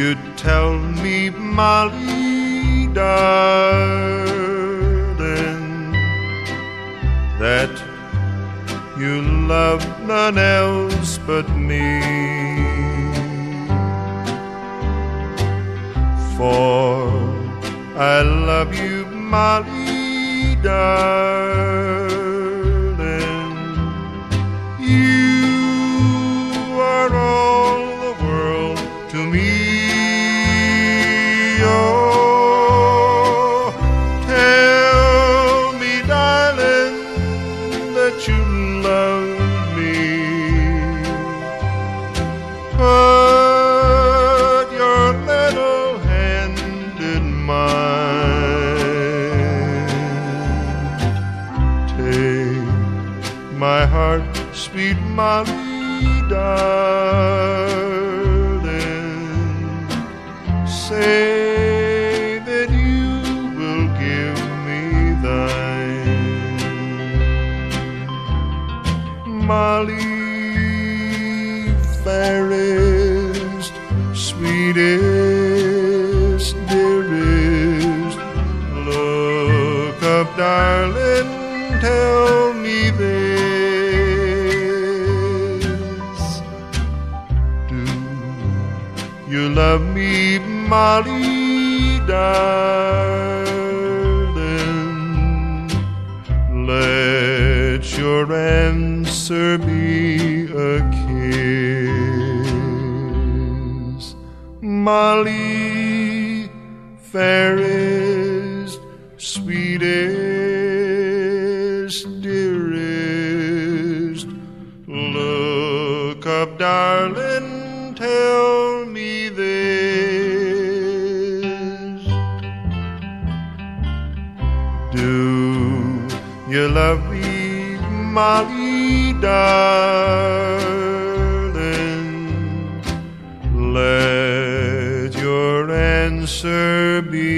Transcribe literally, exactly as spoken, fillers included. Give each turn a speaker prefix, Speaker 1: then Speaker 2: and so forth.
Speaker 1: you'd tell me, Molly, darling, that you love none else but me. For I love you, Molly, darling. You are all the world to me. Oh, tell me, darling, that you love me. Put your little hand in mine. Take my heart, sweet Molly, darling. Say that you will give me thine. Molly, fairest, sweetest, dearest, look up, darling, tell me this. Do you love me, Molly, darling? Let your answer be a kiss. Molly, fairest, sweetest, dearest, look up, darling, tell me this. Do you love me, Molly, darling? Let your answer be